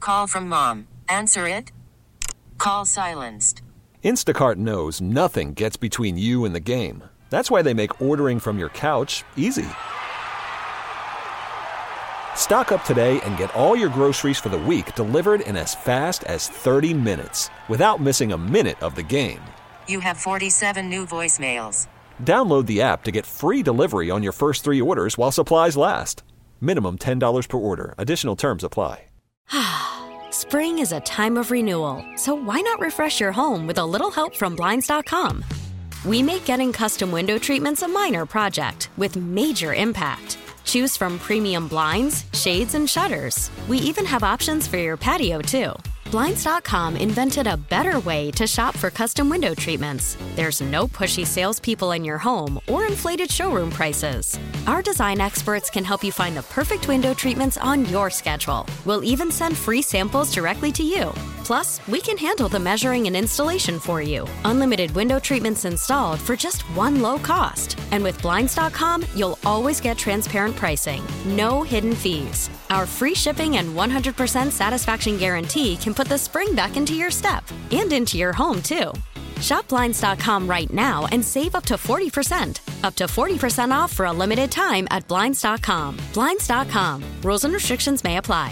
Call from mom. Answer it. Call silenced. Instacart knows nothing gets between you and the game. That's why they make ordering from your couch easy. Stock up today and get all your groceries for the week delivered in as fast as 30 minutes without missing a minute of the game. You have 47 new voicemails. Download the app to get free delivery on your first 3 orders while supplies last. Minimum $10 per order. Additional terms apply. Spring is a time of renewal, so why not refresh your home with a little help from Blinds.com? We make getting custom window treatments a minor project with major impact. Choose from premium blinds, shades, and shutters. We even have options for your patio, too. Blinds.com invented a better way to shop for custom window treatments. There's no pushy salespeople in your home or inflated showroom prices. Our design experts can help you find the perfect window treatments on your schedule. We'll even send free samples directly to you. Plus, we can handle the measuring and installation for you. Unlimited window treatments installed for just one low cost. And with Blinds.com, you'll always get transparent pricing. No hidden fees. Our free shipping and 100% satisfaction guarantee can put the spring back into your step and into your home, too. Shop Blinds.com right now and save up to 40%. Up to 40% off for a limited time at Blinds.com. Blinds.com. Rules and restrictions may apply.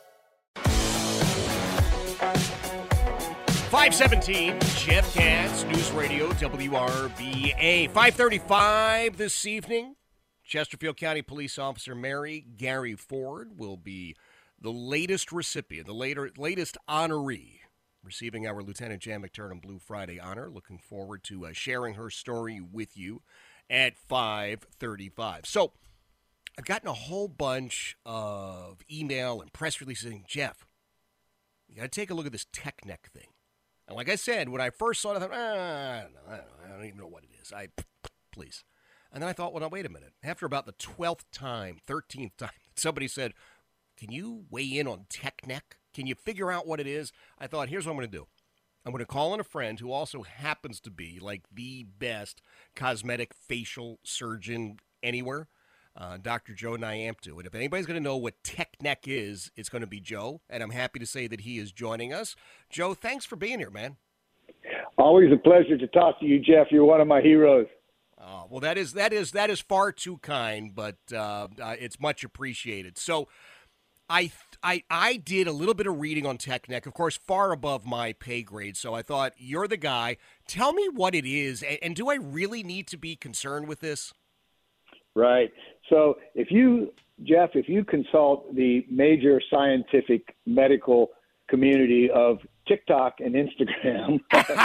517, Jeff Katz, News Radio, WRVA. 5:35 this evening. Chesterfield County Police Officer Mary Gary Ford will be the latest recipient, the latest honoree, receiving our Lieutenant Jan McTurnan Blue Friday honor. Looking forward to sharing her story with you at 5:35. So I've gotten a whole bunch of email and press releases saying, Jeff, you got to take a look at this TechNet thing. And like I said, when I first saw it, I thought, I don't even know what it is. Please. And then I thought, well, now, wait a minute. After about the 12th time, 13th time, somebody said, can you weigh in on TechNet? Can you figure out what it is? I thought, here's what I'm going to do. I'm going to call in a friend who also happens to be like the best cosmetic facial surgeon anywhere, Dr. Joe Nyamtu. And if anybody's going to know what TechNet is, it's going to be Joe. And I'm happy to say that he is joining us. Joe, thanks for being here, man. Always a pleasure to talk to you, Jeff. You're one of my heroes. Well, that is far too kind, but it's much appreciated. So I did a little bit of reading on TechNet, of course, far above my pay grade. So I thought, you're the guy. Tell me what it is, and do I really need to be concerned with this? Right. So if you consult the major scientific medical community of TikTok and Instagram,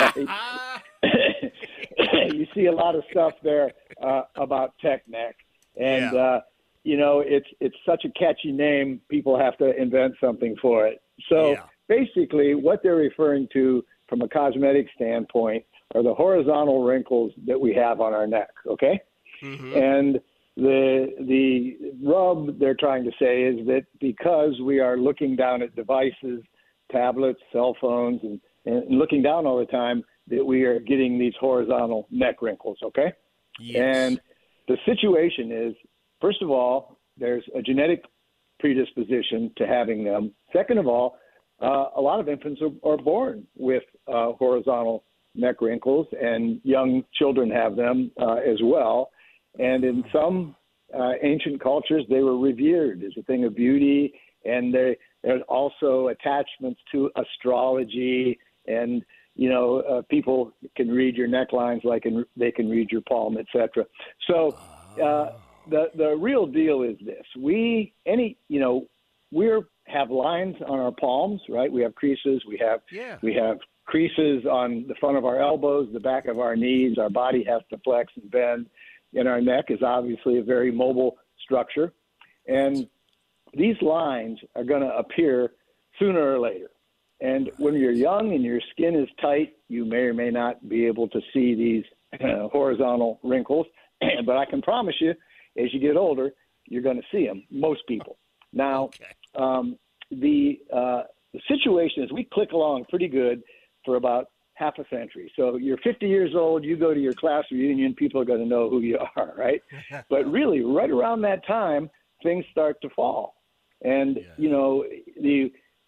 you see a lot of stuff there about TechNet. And, it's such a catchy name, people have to invent something for it. So basically what they're referring to from a cosmetic standpoint are the horizontal wrinkles that we have on our neck, okay? Mm-hmm. And the rub they're trying to say is that because we are looking down at devices, tablets, cell phones, and looking down all the time, that we are getting these horizontal neck wrinkles, okay? Yes. And the situation is, first of all, there's a genetic predisposition to having them. Second of all, a lot of infants are born with horizontal neck wrinkles, and young children have them as well. And in some ancient cultures, they were revered as a thing of beauty, and there's also attachments to astrology, and people can read your necklines like they can read your palm, etc. So the real deal is this: we have lines on our palms, right? We have creases. We have creases on the front of our elbows, the back of our knees. Our body has to flex and bend. And our neck is obviously a very mobile structure. And these lines are going to appear sooner or later. And when you're young and your skin is tight, you may or may not be able to see these horizontal wrinkles. But I can promise you, as you get older, you're going to see them, most people. Now, the situation is we click along pretty good for about half a century. So you're 50 years old, you go to your class reunion, people are going to know who you are, right? But really, right around that time, things start to fall. And, there's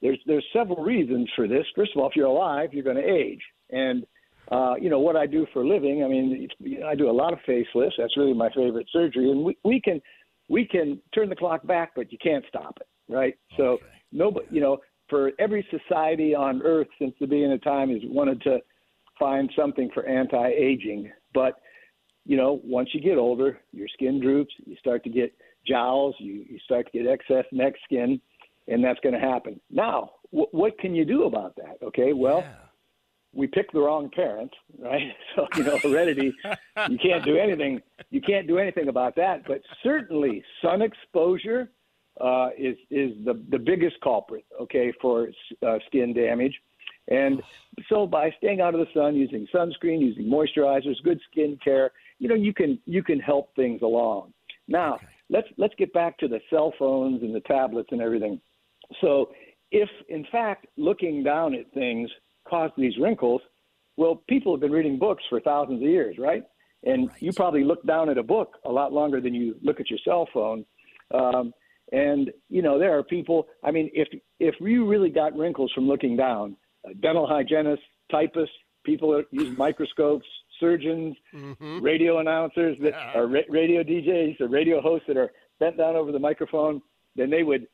several reasons for this. First of all, if you're alive, you're going to age. And, what I do for a living, I mean, I do a lot of facelifts. That's really my favorite surgery. And we can turn the clock back, but you can't stop it, right? So nobody, for every society on earth since the beginning of time has wanted to find something for anti-aging. But, once you get older, your skin droops, you start to get jowls, you start to get excess neck skin, and that's going to happen. Now, what can you do about that? Okay, well, we picked the wrong parent, right? So, heredity, you can't do anything. You can't do anything about that. But certainly sun exposure is the biggest culprit, okay, for skin damage. And so by staying out of the sun, using sunscreen, using moisturizers, good skin care, you can help things along. Now, let's get back to the cell phones and the tablets and everything. So if, in fact, looking down at things caused these wrinkles, well, people have been reading books for thousands of years, right? And you probably look down at a book a lot longer than you look at your cell phone. And, there are people, I mean, if you really got wrinkles from looking down, dental hygienists, typists, people that use microscopes, surgeons, radio announcers, or radio DJs, or radio hosts that are bent down over the microphone, then they would,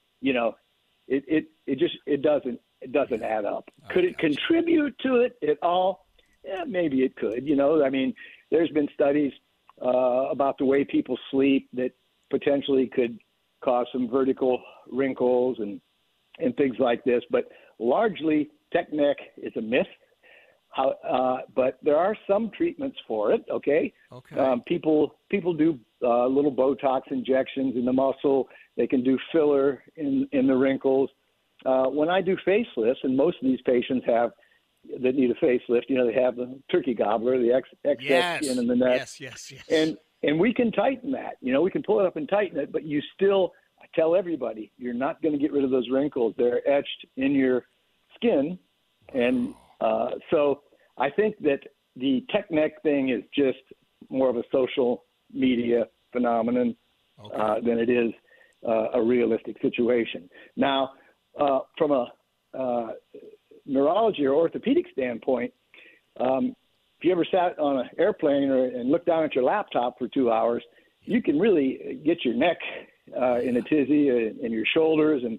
it doesn't add up. Could it contribute to it at all? Yeah, maybe it could. I mean, there's been studies about the way people sleep that potentially could cause some vertical wrinkles and things like this. But largely, tech neck is a myth. But there are some treatments for it. Okay. People do little Botox injections in the muscle. They can do filler in the wrinkles. When I do facelifts, and most of these patients that need a facelift, they have the turkey gobbler, the excess skin in the neck. Yes. And we can tighten that. We can pull it up and tighten it, but you still, I tell everybody, you're not going to get rid of those wrinkles. They're etched in your skin. And so I think that the tech neck thing is just more of a social media phenomenon than it is a realistic situation. Now, from a neurology or orthopedic standpoint, if you ever sat on an airplane and looked down at your laptop for 2 hours, you can really get your neck in a tizzy and your shoulders. And,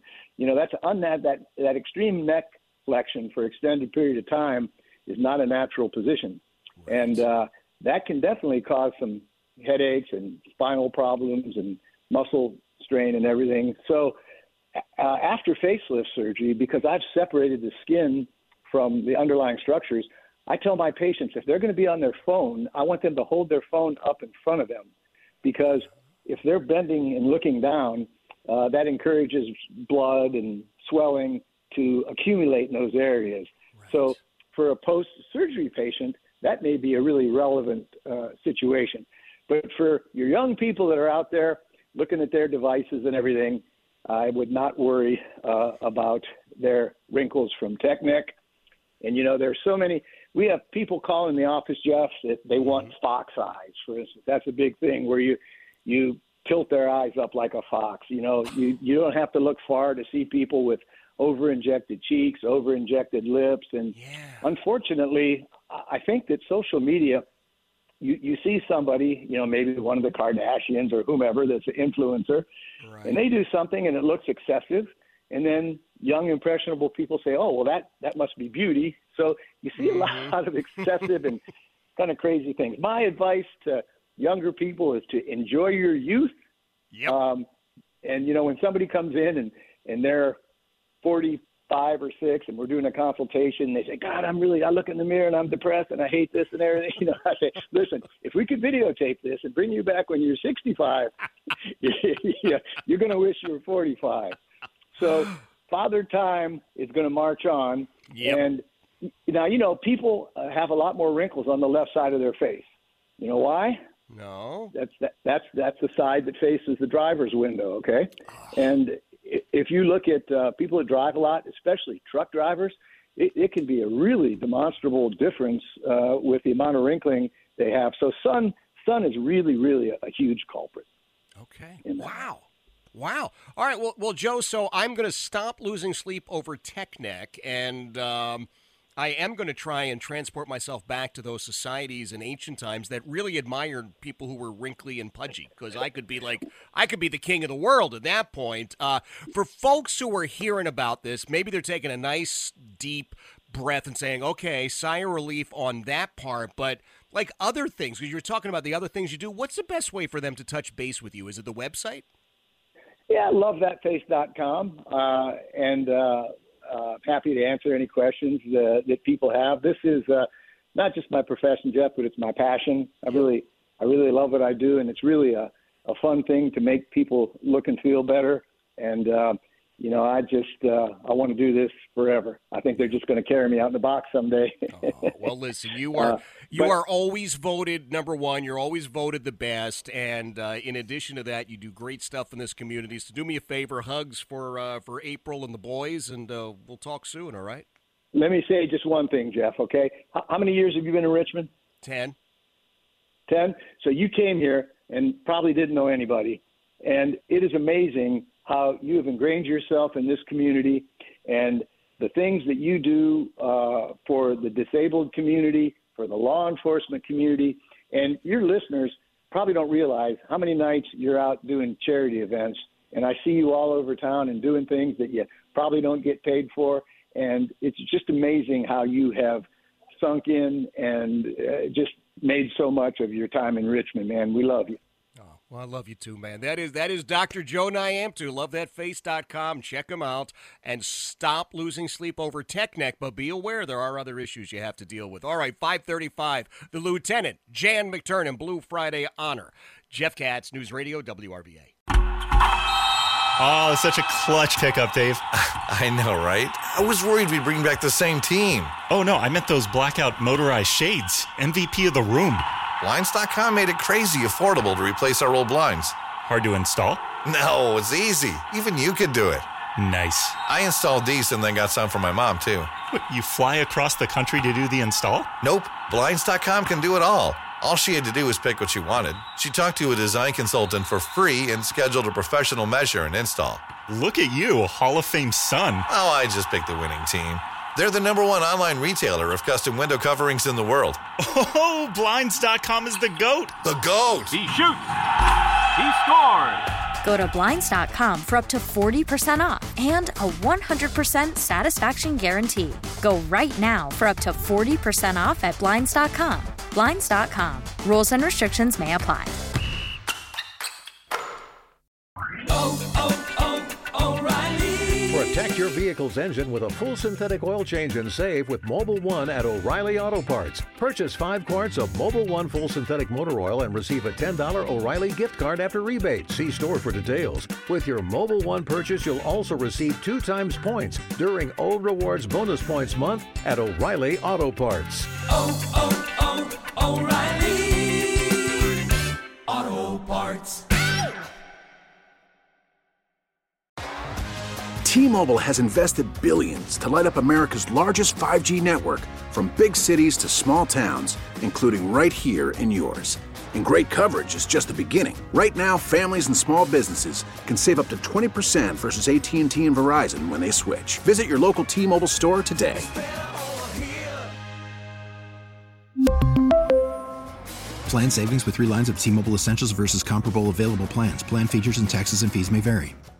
that extreme neck flexion for extended period of time is not a natural position. Right. And that can definitely cause some headaches and spinal problems and muscle strain and everything. So after facelift surgery, because I've separated the skin from the underlying structures, I tell my patients if they're going to be on their phone, I want them to hold their phone up in front of them, because if they're bending and looking down, that encourages blood and swelling to accumulate in those areas. Right. So for a post-surgery patient, that may be a really relevant situation. But for your young people that are out there looking at their devices and everything, I would not worry about their wrinkles from tech neck. And, there's so many. We have people call in the office, Jeff, that they want fox eyes, for instance. That's a big thing where you tilt their eyes up like a fox. You don't have to look far to see people with over-injected cheeks, over-injected lips. And unfortunately, I think that social media, you see somebody, maybe one of the Kardashians or whomever that's an influencer, right, and they do something and it looks excessive. And then young, impressionable people say, oh, well, that must be beauty. So you see a lot of excessive and kind of crazy things. My advice to younger people is to enjoy your youth. Yep. And, when somebody comes in and they're 45 or 6 and we're doing a consultation, they say, God, I look in the mirror and I'm depressed and I hate this and everything. I say, listen, if we could videotape this and bring you back when you're 65, you're going to wish you were 45. So Father Time is going to march on. Yep. And now, people have a lot more wrinkles on the left side of their face. You know why? No. That's the side that faces the driver's window, okay? And if you look at people that drive a lot, especially truck drivers, it can be a really demonstrable difference with the amount of wrinkling they have. So sun is really, really a huge culprit. Okay. Wow. Wow. All right. Well, Joe, so I'm going to stop losing sleep over TechNet, and I am going to try and transport myself back to those societies in ancient times that really admired people who were wrinkly and pudgy, because I could be the king of the world at that point. For folks who are hearing about this, maybe they're taking a nice, deep breath and saying, okay, sigh of relief on that part, but like other things, because you're talking about the other things you do, what's the best way for them to touch base with you? Is it the website? Yeah, lovethatface.com, and happy to answer any questions that people have. This is not just my profession, Jeff, but it's my passion. I really love what I do, and it's really a fun thing to make people look and feel better. And I want to do this forever. I think they're just going to carry me out in the box someday. Well, listen, you are always voted number one. You're always voted the best, and in addition to that, you do great stuff in this community. So do me a favor, hugs for April and the boys, and we'll talk soon. All right? Let me say just one thing, Jeff. Okay, how many years have you been in Richmond? 10. 10. So you came here and probably didn't know anybody, and it is amazing how you have ingrained yourself in this community and the things that you do for the disabled community, for the law enforcement community. And your listeners probably don't realize how many nights you're out doing charity events. And I see you all over town and doing things that you probably don't get paid for. And it's just amazing how you have sunk in and just made so much of your time in Richmond, man. We love you. Well, I love you too, man. That is Dr. Joe Nyamtu. LoveThatFace.com. Check him out and stop losing sleep over TechNet. But be aware there are other issues you have to deal with. All right, 5:35. The Lieutenant, Jan McTurnan, Blue Friday Honor. Jeff Katz, News Radio, WRVA. Oh, it's such a clutch pickup, Dave. I know, right? I was worried we'd bring back the same team. Oh, no, I meant those blackout motorized shades. MVP of the room. Blinds.com made it crazy affordable to replace our old blinds. Hard to install? No, it's easy. Even you could do it. Nice. I installed these and then got some for my mom, too. What, you fly across the country to do the install? Nope. Blinds.com can do it all. All she had to do was pick what she wanted. She talked to a design consultant for free and scheduled a professional measure and install. Look at you, Hall of Fame son. Oh, I just picked the winning team. They're the #1 online retailer of custom window coverings in the world. Oh, Blinds.com is the GOAT. The GOAT. He shoots. He scores. Go to Blinds.com for up to 40% off and a 100% satisfaction guarantee. Go right now for up to 40% off at Blinds.com. Blinds.com. Rules and restrictions may apply. Protect your vehicle's engine with a full synthetic oil change and save with Mobil 1 at O'Reilly Auto Parts. Purchase 5 quarts of Mobil 1 full synthetic motor oil and receive a $10 O'Reilly gift card after rebate. See store for details. With your Mobil 1 purchase, you'll also receive 2 times points during O Rewards Bonus Points Month at O'Reilly Auto Parts. O'Reilly Auto Parts. T-Mobile has invested billions to light up America's largest 5G network, from big cities to small towns, including right here in yours. And great coverage is just the beginning. Right now, families and small businesses can save up to 20% versus AT&T and Verizon when they switch. Visit your local T-Mobile store today. Plan savings with 3 lines of T-Mobile Essentials versus comparable available plans. Plan features and taxes and fees may vary.